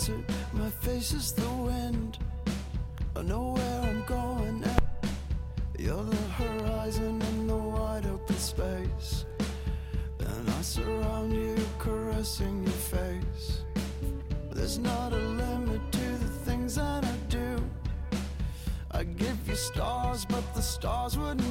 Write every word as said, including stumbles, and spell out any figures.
desert, my face is the wind. I know where I'm going at. You're the horizon in the wide open space, and I surround you, caressing your face. There's not a limit to the things that I do. I give you stars, but the stars would